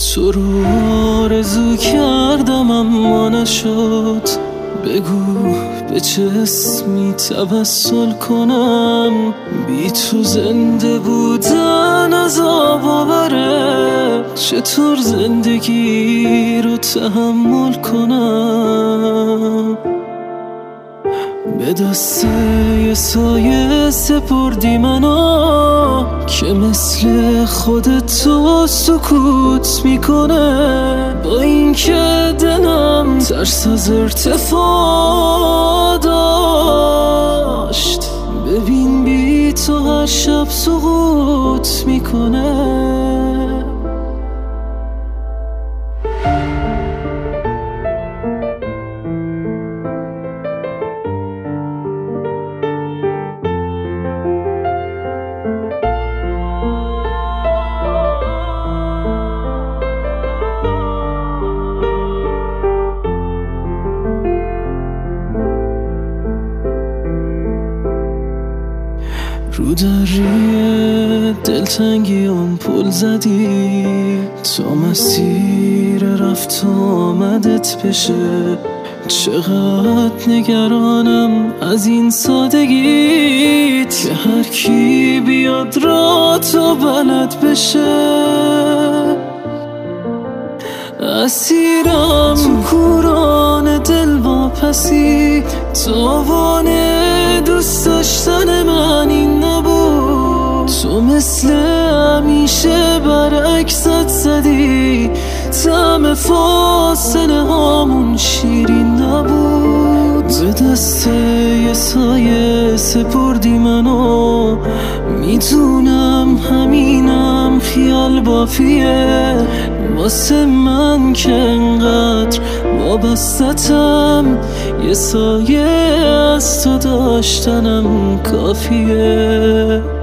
تو رو آرزو کردم اما نشد. بگو به چه اسمی توسل کنم، بی تو زنده بودن عذاب آوره. چطور زندگی رو تحمل کنم؟ به دست یه سایه سپردی منو که مثل خودتو سکوت میکنه. با اینکه دلم ترس از ارتفاع داشت، ببین بی تو هر شب سقوط میکنه. رو دری دلتنگیم پل زدی تا مسیر رفت آمدت بشه. چقدر نگرانم از این سادگیت که هر کی بیاد را تو بلد بشه. اسیرم تو کوران دل واپسی، تاوان دوست داشتن من این نبود. تو مثل همیشه برعکست زدی، طعم فاصله هامون شیرین نبود. به دست یه سایه سپردی منو، میدونم همینم خیال بافیه واسه من که انقدر وابستتم. یه سایه از تو داشتنم کافیه.